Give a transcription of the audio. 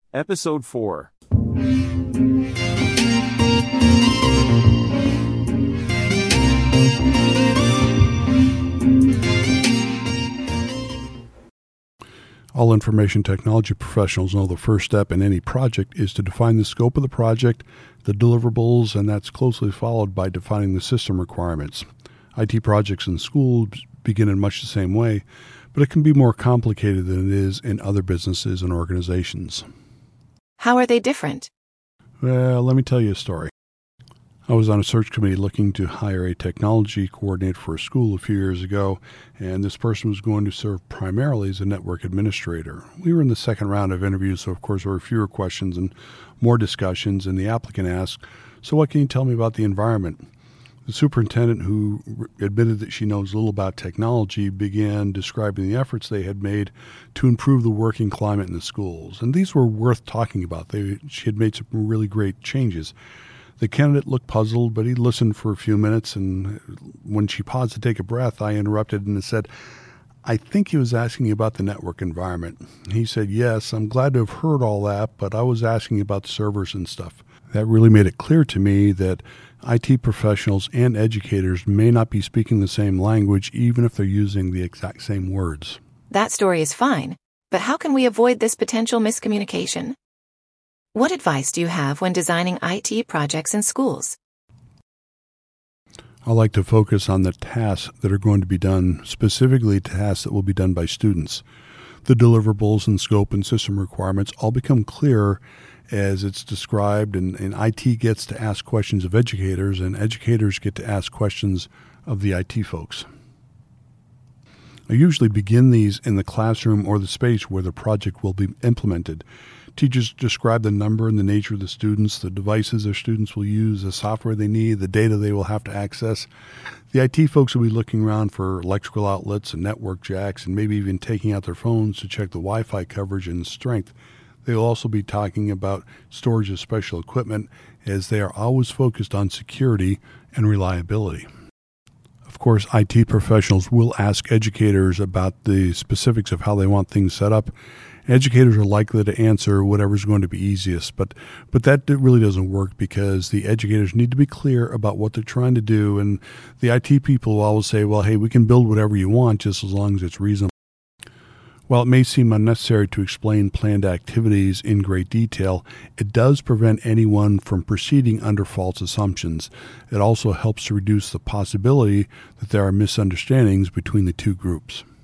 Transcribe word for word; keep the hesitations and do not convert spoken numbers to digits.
Episode four. All information technology professionals know the first step in any project is to define the scope of the project, the deliverables, and that's closely followed by defining the system requirements. I T projects in schools begin in much the same way, but it can be more complicated than it is in other businesses and organizations. How are they different? Well, let me tell you a story. I was on a search committee looking to hire a technology coordinator for a school a few years ago, and this person was going to serve primarily as a network administrator. We were in the second round of interviews, so of course there were fewer questions and more discussions, and the applicant asked, "So what can you tell me about the environment?" The superintendent, who admitted that she knows little about technology, began describing the efforts they had made to improve the working climate in the schools. And these were worth talking about. They, she had made some really great changes. The candidate looked puzzled, but he listened for a few minutes, and when she paused to take a breath, I interrupted and said, "I think he was asking about the network environment." He said, "Yes, I'm glad to have heard all that, but I was asking about the servers and stuff." That really made it clear to me that I T professionals and educators may not be speaking the same language, even if they're using the exact same words. That story is fine, but how can we avoid this potential miscommunication? What advice do you have when designing I T projects in schools? I like to focus on the tasks that are going to be done, specifically tasks that will be done by students. The deliverables and scope and system requirements all become clearer as it's described, and, and I T gets to ask questions of educators, and educators get to ask questions of the I T folks. I usually begin these in the classroom or the space where the project will be implemented. Teachers describe the number and the nature of the students, the devices their students will use, the software they need, the data they will have to access. The I T folks will be looking around for electrical outlets and network jacks, and maybe even taking out their phones to check the Wi-Fi coverage and strength. They will also be talking about storage of special equipment, as they are always focused on security and reliability. Of course, I T professionals will ask educators about the specifics of how they want things set up. Educators are likely to answer whatever's going to be easiest, but but that really doesn't work, because the educators need to be clear about what they're trying to do, and the I T people will always say, well, hey, we can build whatever you want just as long as it's reasonable. While it may seem unnecessary to explain planned activities in great detail, it does prevent anyone from proceeding under false assumptions. It also helps to reduce the possibility that there are misunderstandings between the two groups.